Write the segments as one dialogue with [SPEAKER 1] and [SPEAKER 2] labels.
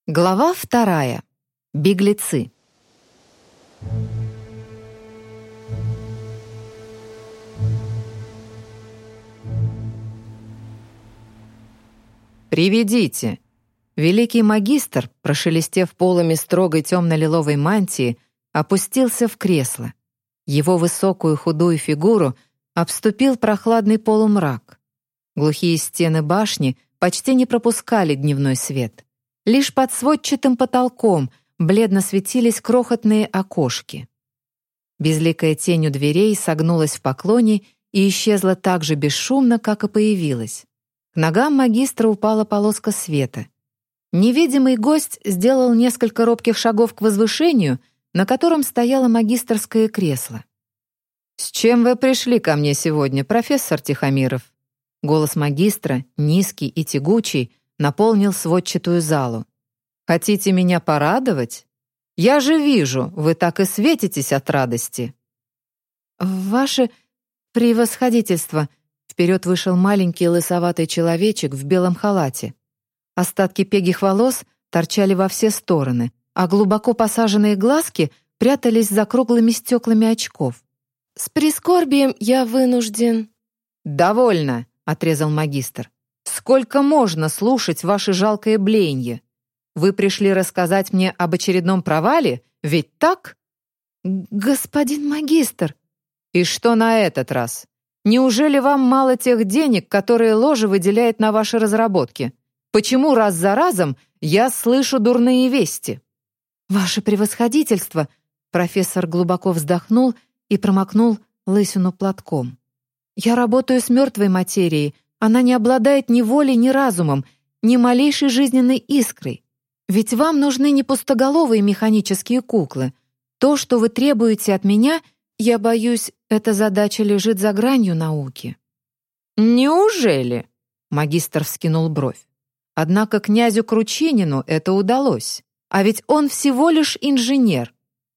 [SPEAKER 1] Глава 2. Беглецы. «Приведите!» Великий магистр, прошелестев полами строгой темно-лиловой мантии, опустился в кресло. Его высокую худую фигуру обступил прохладный полумрак. Глухие стены башни почти не пропускали дневной свет. Лишь под сводчатым потолком бледно светились крохотные окошки. Безликая тень у дверей согнулась в поклоне и исчезла так же бесшумно, как и появилась. К ногам магистра упала полоска света. Невидимый гость сделал несколько робких шагов к возвышению, на котором стояло магистерское кресло. «С чем вы пришли ко мне сегодня, профессор Тихомиров?» Голос магистра, низкий и тягучий, наполнил сводчатую залу. «Хотите меня порадовать? Я же вижу, вы так и светитесь от радости».
[SPEAKER 2] «Ваше превосходительство!» Вперед вышел маленький лысоватый человечек в белом халате. Остатки пегих волос торчали во все стороны, а глубоко посаженные глазки прятались за круглыми стеклами очков. «С прискорбием я вынужден...»
[SPEAKER 1] «Довольно!» — отрезал магистр. «Сколько можно слушать ваше жалкое блеяние? Вы пришли рассказать мне об очередном провале, ведь так?»
[SPEAKER 2] «Господин магистр!»
[SPEAKER 1] «И что на этот раз? Неужели вам мало тех денег, которые ложа выделяет на ваши разработки? Почему раз за разом я слышу дурные вести?»
[SPEAKER 2] «Ваше превосходительство!» Профессор глубоко вздохнул и промокнул лысину платком. «Я работаю с мертвой материей. Она не обладает ни волей, ни разумом, ни малейшей жизненной искрой. Ведь вам нужны не пустоголовые механические куклы. То, что вы требуете от меня, я боюсь, эта задача лежит за гранью науки».
[SPEAKER 1] «Неужели?» — магистр вскинул бровь. Однако князю Кручинину это удалось. А ведь он всего лишь инженер.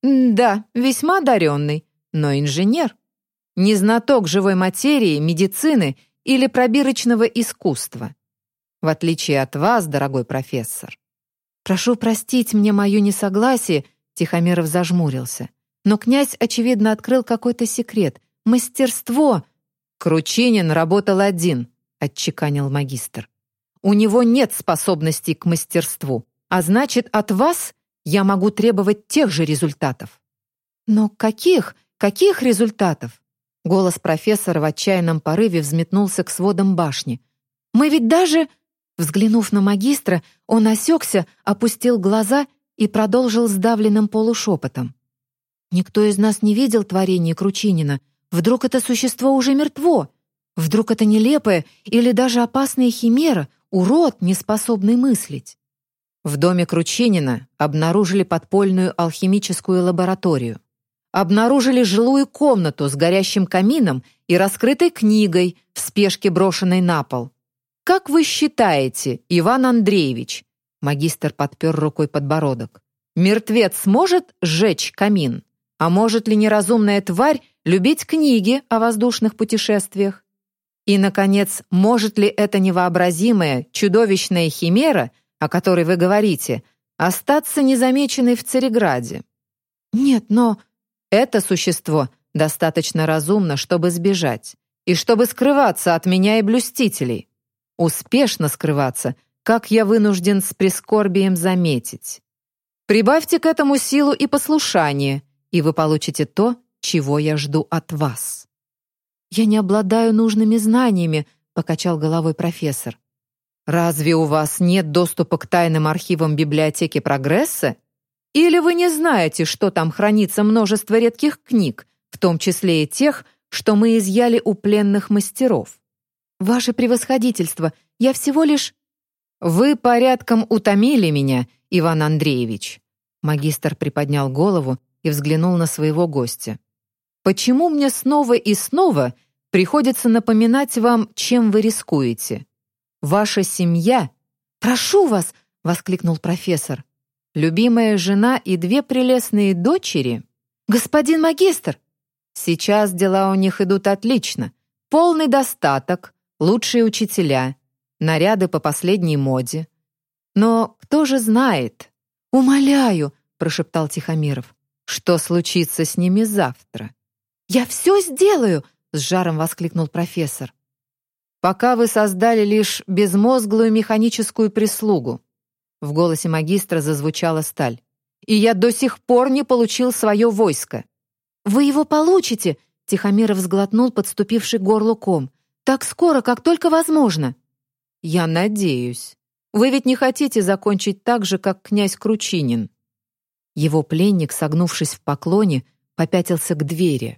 [SPEAKER 1] Да, весьма одаренный, но инженер. Не знаток живой материи, медицины или пробирочного искусства. В отличие от вас, дорогой профессор.
[SPEAKER 2] «Прошу простить мне мое несогласие», — Тихомиров зажмурился. Но князь, очевидно, открыл какой-то секрет. Мастерство.
[SPEAKER 1] «Кручинин работал один», — отчеканил магистр. «У него нет способностей к мастерству, а значит, от вас я могу требовать тех же результатов».
[SPEAKER 2] «Но каких? Каких результатов?» Голос профессора в отчаянном порыве взметнулся к сводам башни. «Мы ведь даже...» Взглянув на магистра, он осекся, опустил глаза и продолжил сдавленным полушепотом. «Никто из нас не видел творения Кручинина. Вдруг это существо уже мертво? Вдруг это нелепая или даже опасная химера, урод, неспособный мыслить?»
[SPEAKER 1] В доме Кручинина обнаружили подпольную алхимическую лабораторию. Обнаружили жилую комнату с горящим камином и раскрытой книгой, в спешке брошенной на пол. «Как вы считаете, Иван Андреевич?» Магистр подпер рукой подбородок. «Мертвец сможет сжечь камин? А может ли неразумная тварь любить книги о воздушных путешествиях? И, наконец, может ли эта невообразимая, чудовищная химера, о которой вы говорите, остаться незамеченной в Цареграде?»
[SPEAKER 2] «Нет, но...»
[SPEAKER 1] «Это существо достаточно разумно, чтобы сбежать, и чтобы скрываться от меня и блюстителей. Успешно скрываться, как я вынужден с прискорбием заметить. Прибавьте к этому силу и послушание, и вы получите то, чего я жду от вас».
[SPEAKER 2] «Я не обладаю нужными знаниями», — покачал головой профессор.
[SPEAKER 1] «Разве у вас нет доступа к тайным архивам библиотеки Прогресса? Или вы не знаете, что там хранится множество редких книг, в том числе и тех, что мы изъяли у пленных мастеров?»
[SPEAKER 2] «Ваше превосходительство, я всего лишь...»
[SPEAKER 1] «Вы порядком утомили меня, Иван Андреевич». Магистр приподнял голову и взглянул на своего гостя. «Почему мне снова и снова приходится напоминать вам, чем вы рискуете? Ваша семья...»
[SPEAKER 2] «Прошу вас!» — воскликнул профессор.
[SPEAKER 1] «Любимая жена и 2 прелестные дочери...»
[SPEAKER 2] «Господин магистр!»
[SPEAKER 1] «Сейчас дела у них идут отлично. Полный достаток, лучшие учителя, наряды по последней моде. Но кто же знает? «Умоляю», — прошептал Тихомиров, «что случится с ними завтра?» «Я все сделаю!» — с жаром воскликнул профессор. «Пока вы создали лишь безмозглую механическую прислугу». В голосе магистра зазвучала сталь. «И я до сих пор не получил свое войско». «Вы его получите!» — Тихомиров сглотнул подступивший к горлу ком. «Так скоро, как только возможно». «Я надеюсь. Вы ведь не хотите закончить так же, как князь Кручинин?» Его пленник, согнувшись в поклоне, попятился к двери.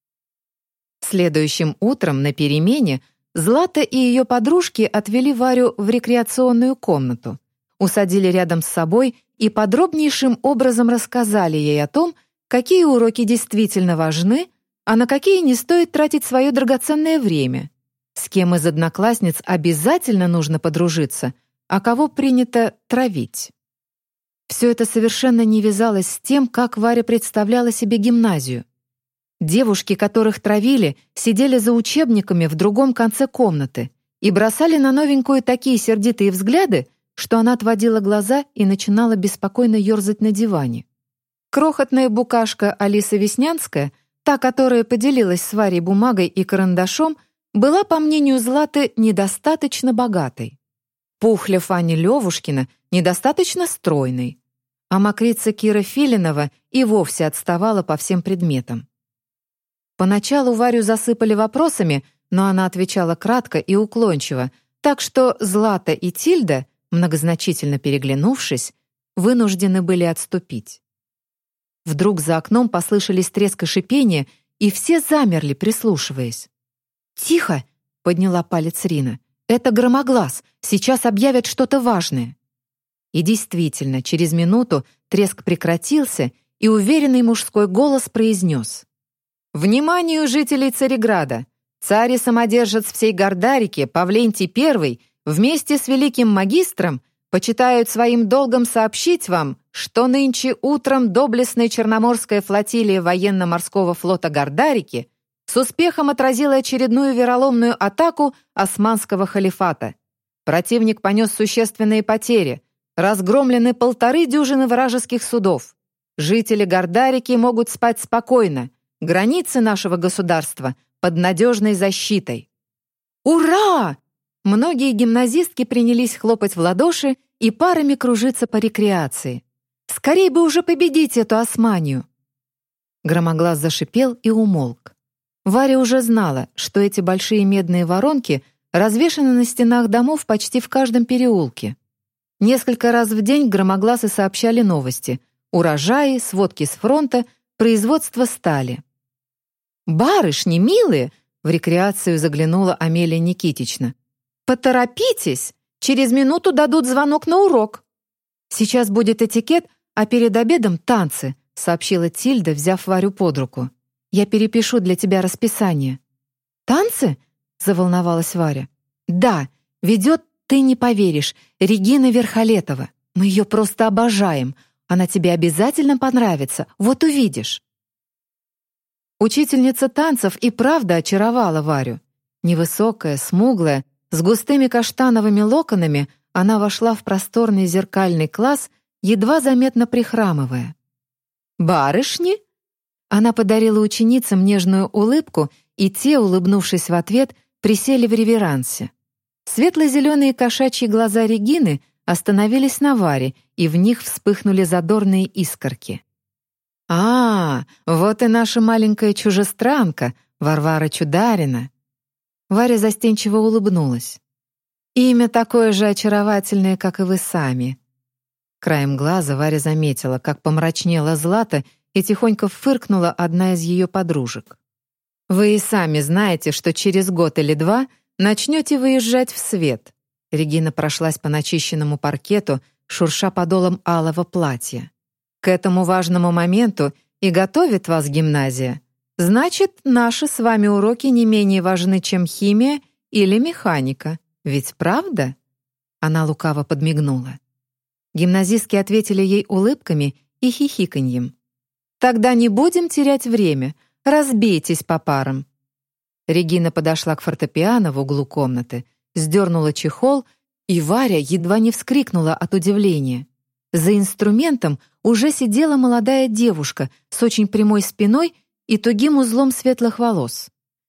[SPEAKER 1] Следующим утром на перемене Злата и ее подружки отвели Варю в рекреационную комнату, усадили рядом с собой и подробнейшим образом рассказали ей о том, какие уроки действительно важны, а на какие не стоит тратить свое драгоценное время, с кем из одноклассниц обязательно нужно подружиться, а кого принято травить. Все это совершенно не вязалось с тем, как Варя представляла себе гимназию. Девушки, которых травили, сидели за учебниками в другом конце комнаты и бросали на новенькую такие сердитые взгляды, что она отводила глаза и начинала беспокойно ерзать на диване. Крохотная букашка Алиса Веснянская, та, которая поделилась с Варей бумагой и карандашом, была, по мнению Златы, недостаточно богатой. Пухля Фаня Левушкина недостаточно стройной, а мокрица Кира Филинова и вовсе отставала по всем предметам. Поначалу Варю засыпали вопросами, но она отвечала кратко и уклончиво, так что Злата и Тильда, многозначительно переглянувшись, вынуждены были отступить. Вдруг за окном послышались треск и шипение, и все замерли, прислушиваясь. «Тихо!» — подняла палец Рина. «Это громоглас, сейчас объявят что-то важное». И действительно, через минуту треск прекратился, и уверенный мужской голос произнес: «Вниманию жителей Цареграда! Царь и самодержец всей Гордарики Павлентий I вместе с великим магистром почитают своим долгом сообщить вам, что нынче утром доблестная Черноморская флотилия военно-морского флота Гордарики с успехом отразила очередную вероломную атаку Османского халифата. Противник понес существенные потери, разгромлены 1,5 дюжины вражеских судов. Жители Гордарики могут спать спокойно, границы нашего государства под надежной защитой». «Ура!» Многие гимназистки принялись хлопать в ладоши и парами кружиться по рекреации. «Скорей бы уже победить эту Османию!» Громоглас зашипел и умолк. Варя уже знала, что эти большие медные воронки развешаны на стенах домов почти в каждом переулке. Несколько раз в день громогласы сообщали новости: урожаи, сводки с фронта, производство стали. «Барышни, милые!» — в рекреацию заглянула Амелия Никитична. «Поторопитесь! Через минуту дадут звонок на урок!» «Сейчас будет этикет, а перед обедом танцы», — сообщила Тильда, взяв Варю под руку. «Я перепишу для тебя расписание». «Танцы?» — заволновалась Варя. «Да, ведет, ты не поверишь, Регина Верхолетова. Мы ее просто обожаем. Она тебе обязательно понравится, вот увидишь». Учительница танцев и правда очаровала Варю. Невысокая, смуглая, с густыми каштановыми локонами, она вошла в просторный зеркальный класс, едва заметно прихрамывая. «Барышни?» Она подарила ученицам нежную улыбку, и те, улыбнувшись в ответ, присели в реверансе. Светло-зеленые кошачьи глаза Регины остановились на Варе, и в них вспыхнули задорные искорки. Вот и наша маленькая чужестранка, Варвара Чударина». Варя застенчиво улыбнулась. «Имя такое же очаровательное, как и вы сами». Краем глаза Варя заметила, как помрачнела Злата, и тихонько фыркнула одна из ее подружек. «Вы и сами знаете, что через год или 2 начнете выезжать в свет». Регина прошлась по начищенному паркету, шурша подолом алого платья. «К этому важному моменту и готовит вас гимназия. Значит, наши с вами уроки не менее важны, чем химия или механика. Ведь правда?» Она лукаво подмигнула. Гимназистки ответили ей улыбками и хихиканьем. «Тогда не будем терять время. Разбейтесь по парам». Регина подошла к фортепиано в углу комнаты, сдернула чехол
[SPEAKER 2] И Варя едва не вскрикнула от удивления. За инструментом уже сидела молодая девушка с очень прямой спиной и тугим узлом светлых волос.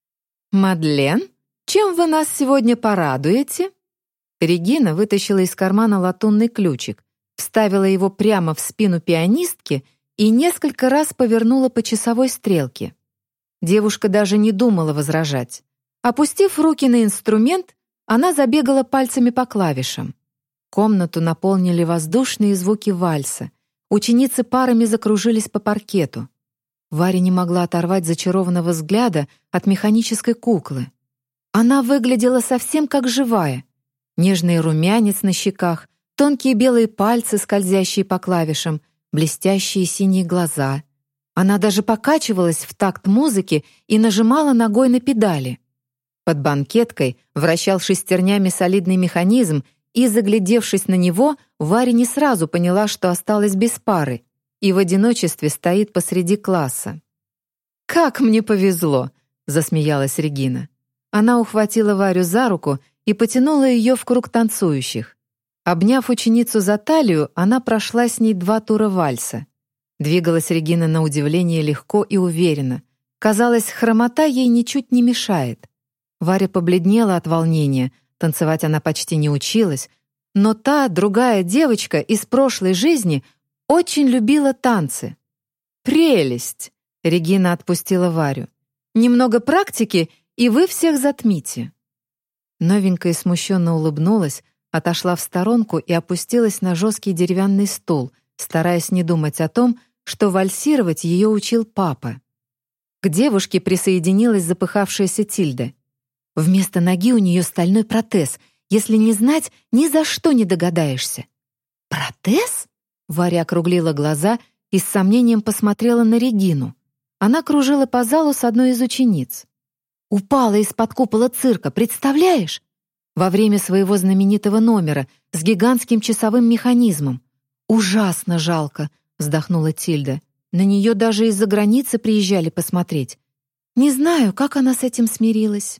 [SPEAKER 2] «Мадлен, чем вы нас сегодня порадуете?» Регина вытащила из кармана латунный ключик, вставила его прямо в спину пианистки и несколько раз повернула по часовой стрелке. Девушка даже не думала возражать. Опустив руки на инструмент, она забегала пальцами по клавишам. Комнату наполнили воздушные звуки вальса. Ученицы парами закружились по паркету. Варя не могла оторвать зачарованного взгляда от механической куклы. Она выглядела совсем как живая. Нежный румянец на щеках, тонкие белые пальцы, скользящие по клавишам, блестящие синие глаза. Она даже покачивалась в такт музыки и нажимала ногой на педали. Под банкеткой вращал шестернями солидный механизм, и, заглядевшись на него, Варя не сразу поняла, что осталась без пары и в одиночестве стоит посреди класса. «Как мне повезло!» — засмеялась Регина. Она ухватила Варю за руку и потянула ее в круг танцующих. Обняв ученицу за талию, она прошла с ней 2 тура вальса. Двигалась Регина на удивление легко и уверенно. Казалось, хромота ей ничуть не мешает. Варя побледнела от волнения, танцевать она почти не училась, но та, другая девочка из прошлой жизни очень любила танцы. «Прелесть!» — Регина отпустила Варю. «Немного практики, и вы всех затмите». Новенькая смущенно улыбнулась, отошла в сторонку и опустилась на жесткий деревянный стул, стараясь не думать о том, что вальсировать ее учил папа. К девушке присоединилась запыхавшаяся Тильда. Вместо ноги у нее стальной протез. Если не знать, ни за что не догадаешься. «Протез?» Варя округлила глаза и с сомнением посмотрела на Регину. Она кружила по залу с одной из учениц. «Упала из-под купола цирка, представляешь? Во время своего знаменитого номера с гигантским часовым механизмом. Ужасно жалко», — вздохнула Тильда. «На нее даже из-за границы приезжали посмотреть. Не знаю, как она с этим смирилась».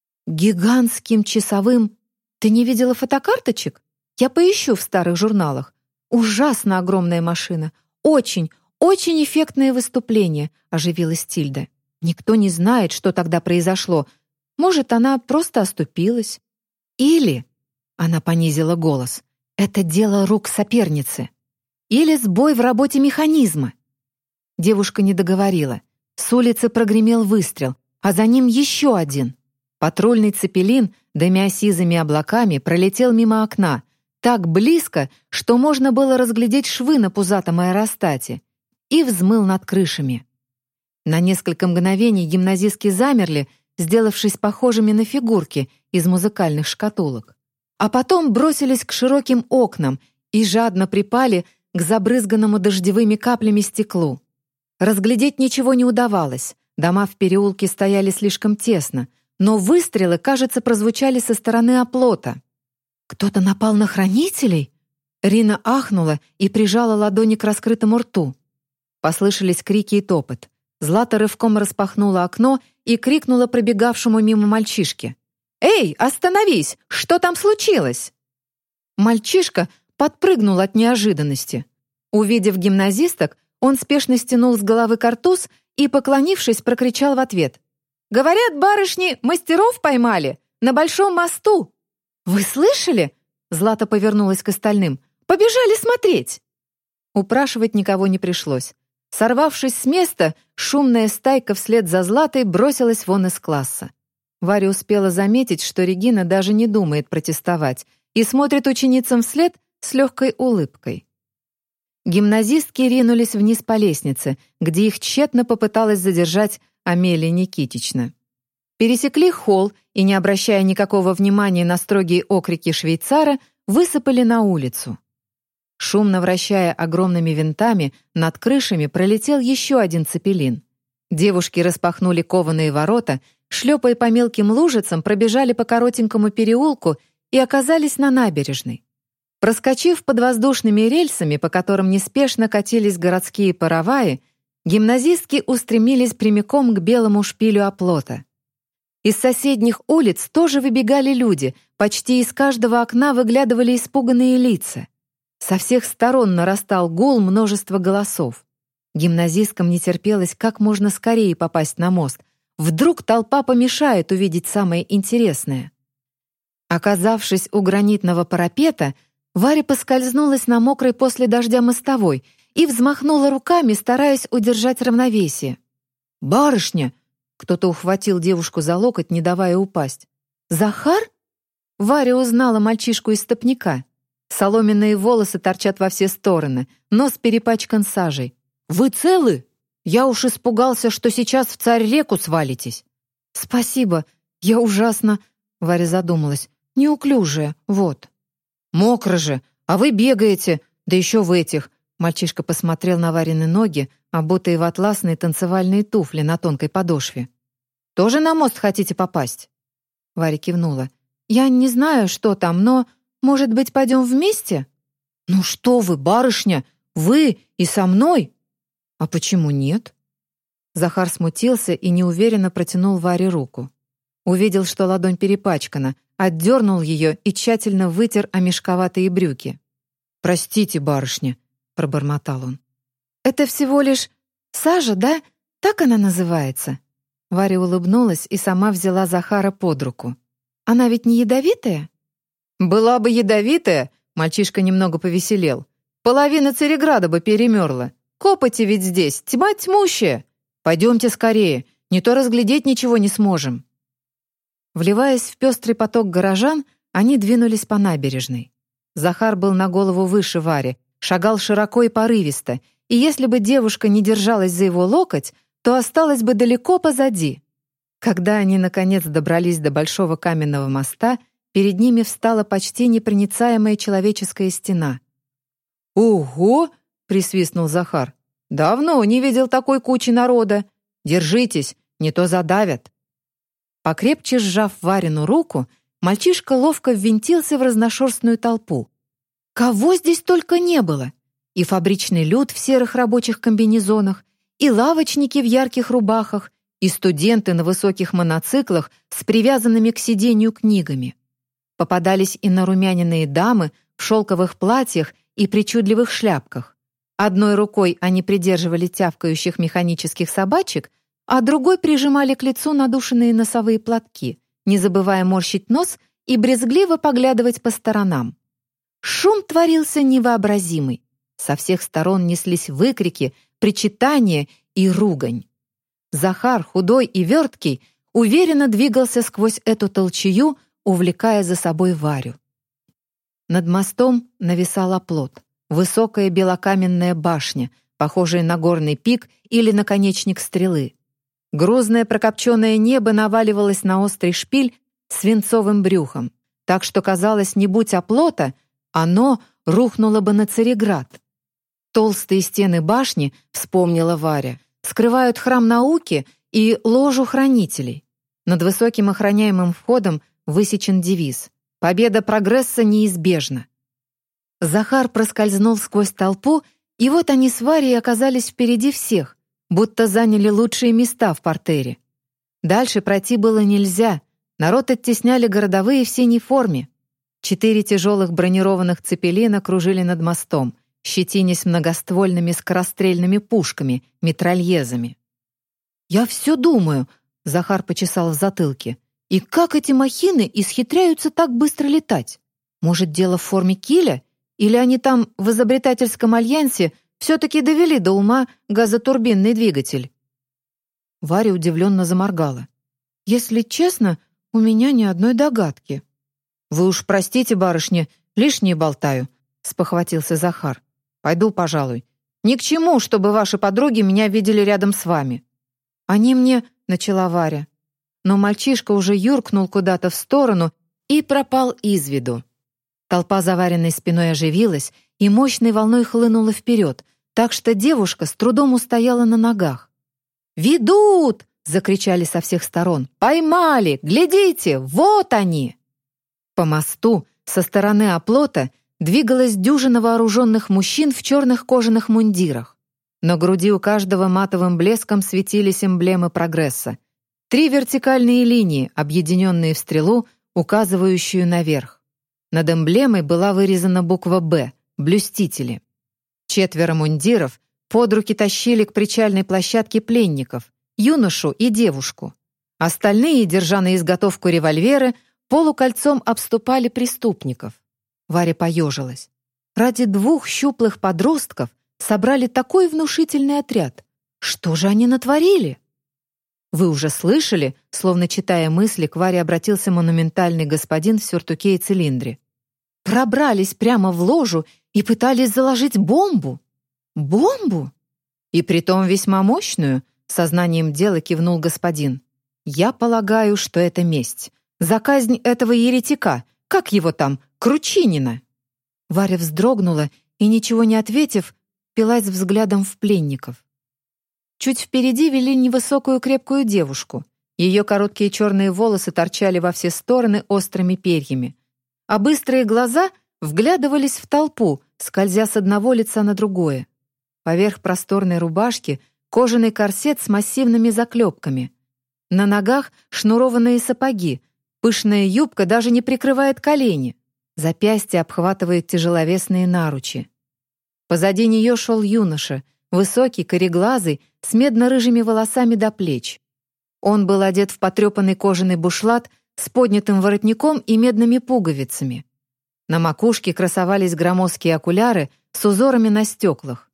[SPEAKER 2] «Гигантским часовым? Ты не видела фотокарточек? Я поищу в старых журналах. Ужасно огромная машина. Очень, очень эффектное выступление», — оживилась Тильда. «Никто не знает, что тогда произошло. Может, она просто оступилась. Или...» — она понизила голос. «Это дело рук соперницы. Или сбой в работе механизма». Девушка не договорила. С улицы прогремел выстрел, а за ним еще один. Патрульный цепелин, дымя сизыми облаками, пролетел мимо окна, так близко, что можно было разглядеть швы на пузатом аэростате, и взмыл над крышами. На несколько мгновений гимназистки замерли, сделавшись похожими на фигурки из музыкальных шкатулок. А потом бросились к широким окнам и жадно припали к забрызганному дождевыми каплями стеклу. Разглядеть ничего не удавалось, дома в переулке стояли слишком тесно, но выстрелы, кажется, прозвучали со стороны оплота. «Кто-то напал на хранителей?» Рина ахнула и прижала ладони к раскрытому рту. Послышались крики и топот. Злата рывком распахнула окно и крикнула пробегавшему мимо мальчишке. «Эй, остановись! Что там случилось?» Мальчишка подпрыгнул от неожиданности. Увидев гимназисток, он спешно стянул с головы картуз и, поклонившись, прокричал в ответ. «Говорят, барышни, мастеров поймали! На Большом мосту!» «Вы слышали?» Злата повернулась к остальным. «Побежали смотреть!» Упрашивать никого не пришлось. Сорвавшись с места, шумная стайка вслед за Златой бросилась вон из класса. Варя успела заметить, что Регина даже не думает протестовать и смотрит ученицам вслед с легкой улыбкой. Гимназистки ринулись вниз по лестнице, где их тщетно попыталась задержать Амелия Никитична. Пересекли холл и, не обращая никакого внимания на строгие окрики швейцара, высыпали на улицу. Шумно вращая огромными винтами, над крышами пролетел еще один цепелин. Девушки распахнули кованые ворота, шлепая по мелким лужицам, пробежали по коротенькому переулку и оказались на набережной. Проскочив под воздушными рельсами, по которым неспешно катились городские пароваи, гимназистки устремились прямиком к белому шпилю оплота. Из соседних улиц тоже выбегали люди, Почти из каждого окна выглядывали испуганные лица. Со всех сторон нарастал гул множества голосов. Гимназисткам не терпелось как можно скорее попасть на мост. Вдруг толпа помешает увидеть самое интересное. Оказавшись у гранитного парапета, Варя поскользнулась на мокрой после дождя мостовой и взмахнула руками, стараясь удержать равновесие. «Барышня!» — кто-то ухватил девушку за локоть, не давая упасть. «Захар?» Варя узнала мальчишку из стопника. Соломенные волосы торчат во все стороны, нос перепачкан сажей. «Вы целы? Я уж испугался, что сейчас в Царь-реку свалитесь». «Спасибо, я ужасно...» — Варя задумалась. «Неуклюжая, вот». «Мокро же, а вы бегаете, да еще в этих...» Мальчишка посмотрел на Варины ноги, обутые в атласные танцевальные туфли на тонкой подошве. «Тоже на мост хотите попасть?» Варя кивнула. «Я не знаю, что там, но, может быть, пойдем вместе?» «Ну что вы, барышня, вы и со мной?» «А почему нет?» Захар смутился и неуверенно протянул Варе руку. Увидел, что ладонь перепачкана, отдернул ее и тщательно вытер о мешковатые брюки. «Простите, барышня», — пробормотал он. «Это всего лишь сажа, да? Так она называется?» Варя улыбнулась и сама взяла Захара под руку. «Она ведь не ядовитая?» «Была бы ядовитая», — мальчишка немного повеселел. «Половина Цареграда бы перемерла. Копоти ведь здесь, тьма тьмущая. Пойдемте скорее, не то разглядеть ничего не сможем». Вливаясь в пестрый поток горожан, они двинулись по набережной. Захар был на голову выше Вари, шагал широко и порывисто, и если бы девушка не держалась за его локоть, то осталась бы далеко позади. Когда они, наконец, добрались до большого каменного моста, перед ними встала почти непроницаемая человеческая стена. «Ого!» — присвистнул Захар. «Давно не видел такой кучи народа. Держитесь, не то задавят». Покрепче сжав Варину руку, мальчишка ловко ввинтился в разношерстную толпу. Кого здесь только не было! И фабричный люд в серых рабочих комбинезонах, и лавочники в ярких рубахах, и студенты на высоких моноциклах с привязанными к сиденью книгами. Попадались и нарумяненные дамы в шелковых платьях и причудливых шляпках. Одной рукой они придерживали тявкающих механических собачек, а другой прижимали к лицу надушенные носовые платки, не забывая морщить нос и брезгливо поглядывать по сторонам. Шум творился невообразимый. Со всех сторон неслись выкрики, причитания и ругань. Захар, худой и верткий, уверенно двигался сквозь эту толчею, увлекая за собой Варю. Над мостом нависал оплот, высокая белокаменная башня, похожая на горный пик или наконечник стрелы. Грузное прокопченное небо наваливалось на острый шпиль свинцовым брюхом, так что, казалось, не будь оплота, оно рухнуло бы на Цареград. Толстые стены башни, вспомнила Варя, скрывают храм науки и ложу хранителей. Над высоким охраняемым входом высечен девиз «Победа прогресса неизбежна». Захар проскользнул сквозь толпу, и вот они с Варей оказались впереди всех, будто заняли лучшие места в партере. Дальше пройти было нельзя, народ оттесняли городовые в синей форме. 4 тяжелых бронированных цепелина кружили над мостом, щетинясь многоствольными скорострельными пушками, митральезами. «Я все думаю», — Захар почесал в затылке, «и как эти махины исхитряются так быстро летать? Может, дело в форме киля? Или они там в изобретательском альянсе все-таки довели до ума газотурбинный двигатель?» Варя удивленно заморгала. «Если честно, у меня ни одной догадки». «Вы уж простите, барышня, лишнее болтаю», — спохватился Захар. «Пойду, пожалуй. Ни к чему, чтобы ваши подруги меня видели рядом с вами». «Они мне...» — начала Варя. Но мальчишка уже юркнул куда-то в сторону и пропал из виду. Толпа за Вариной спиной оживилась и мощной волной хлынула вперед, так что девушка с трудом устояла на ногах. «Ведут!» — закричали со всех сторон. «Поймали! Глядите! Вот они!» По мосту со стороны оплота двигалась дюжина вооруженных мужчин в черных кожаных мундирах. На груди у каждого матовым блеском светились эмблемы прогресса. 3 вертикальные линии, объединенные в стрелу,
[SPEAKER 1] указывающую наверх. Над эмблемой была вырезана буква «Б» — «Блюстители». 4 мундиров под руки тащили к причальной площадке пленников, юношу и девушку. Остальные, держа на изготовку револьверы, полукольцом обступали преступников. Варя поежилась. Ради 2 щуплых подростков собрали такой внушительный отряд. Что же они натворили? «Вы уже слышали?» — словно читая мысли, к Варе обратился монументальный господин в сюртуке и цилиндре. «Пробрались прямо в ложу и пытались заложить бомбу». «Бомбу?» «И притом весьма мощную», — сознанием дела кивнул господин. «Я полагаю, что это месть. За казнь этого еретика, как его там, Кручинина». Варя вздрогнула и, ничего не ответив, впилась взглядом в пленников. Чуть впереди вели невысокую крепкую девушку. Ее короткие черные волосы торчали во все стороны острыми перьями, а быстрые глаза вглядывались в толпу, скользя с одного лица на другое. Поверх просторной рубашки кожаный корсет с массивными заклепками. На ногах шнурованные сапоги, пышная юбка даже не прикрывает колени. Запястья обхватывают тяжеловесные наручи. Позади нее шел юноша, высокий, кореглазый, с медно-рыжими волосами до плеч. Он был одет в потрепанный кожаный бушлат с поднятым воротником и медными пуговицами. На макушке красовались громоздкие окуляры с узорами на стеклах.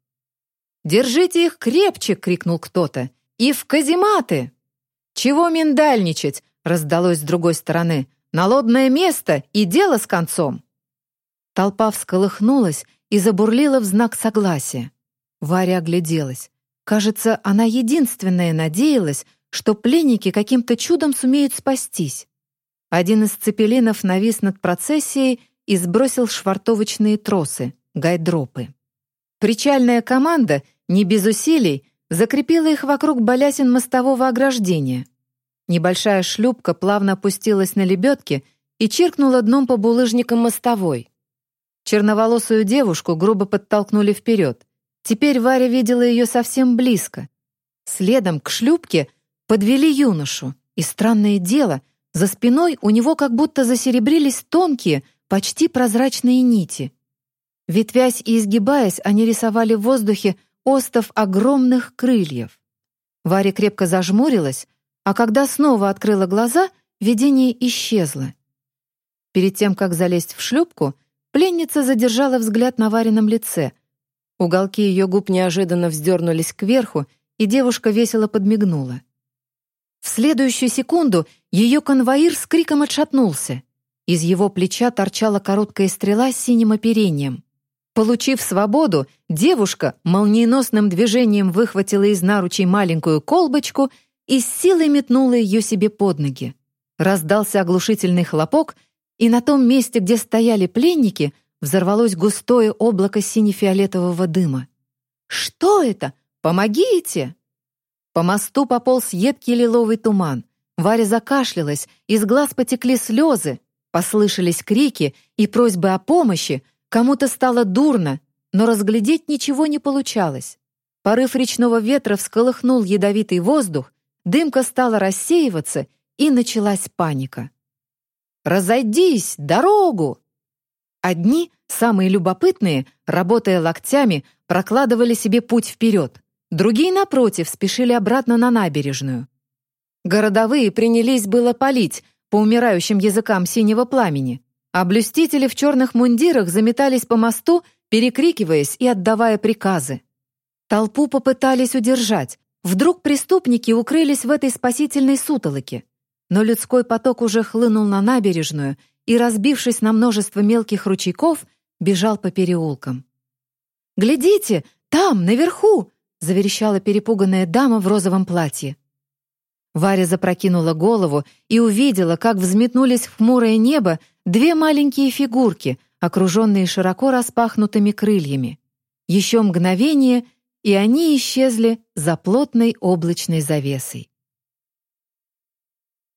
[SPEAKER 1] «Держите их крепче!» — крикнул кто-то. «И в казематы!» «Чего миндальничать?» — раздалось с другой стороны. «Налобное место и дело с концом!» Толпа всколыхнулась и забурлила в знак согласия. Варя огляделась. Кажется, она единственная надеялась, что пленники каким-то чудом сумеют спастись. Один из цепелинов навис над процессией и сбросил швартовочные тросы, гайдропы. Причальная команда, не без усилий, закрепила их вокруг балясин мостового ограждения. Небольшая шлюпка плавно опустилась на лебедки и чиркнула дном по булыжникам мостовой. Черноволосую девушку грубо подтолкнули вперед. Теперь Варя видела ее совсем близко. Следом к шлюпке подвели юношу, и, странное дело, за спиной у него как будто засеребрились тонкие, почти прозрачные нити. Ветвясь и изгибаясь, они рисовали в воздухе остов огромных крыльев. Варя крепко зажмурилась, а когда снова открыла глаза, видение исчезло. Перед тем, как залезть в шлюпку, пленница задержала взгляд на Варином лице. Уголки ее губ неожиданно вздернулись кверху, и девушка весело подмигнула. В следующую секунду ее конвоир с криком отшатнулся. Из его плеча торчала короткая стрела с синим оперением. Получив свободу, девушка молниеносным движением выхватила из наручей маленькую колбочку и с силой метнула ее себе под ноги. Раздался оглушительный хлопок, и на том месте, где стояли пленники, взорвалось густое облако сине-фиолетового дыма. «Что это? Помогите!» По мосту пополз едкий лиловый туман. Варя закашлялась, из глаз потекли слезы, послышались крики и просьбы о помощи, кому-то стало дурно, но разглядеть ничего не получалось. Порыв речного ветра всколыхнул ядовитый воздух, дымка стала рассеиваться, и началась паника. «Разойдись! Дорогу!» Одни, самые любопытные, работая локтями, прокладывали себе путь вперед. Другие, напротив, спешили обратно на набережную. Городовые принялись было палить по умирающим языкам синего пламени, а блюстители в черных мундирах заметались по мосту, перекрикиваясь и отдавая приказы. Толпу попытались удержать. Вдруг преступники укрылись в этой спасительной сутолоке. Но людской поток уже хлынул на набережную и, разбившись на множество мелких ручейков, бежал по переулкам. «Глядите, там, наверху!» — заверещала перепуганная дама в розовом платье. Варя запрокинула голову и увидела, как взметнулись в хмурое небо 2 маленькие фигурки, окруженные широко распахнутыми крыльями. Еще мгновение, и они исчезли за плотной облачной завесой.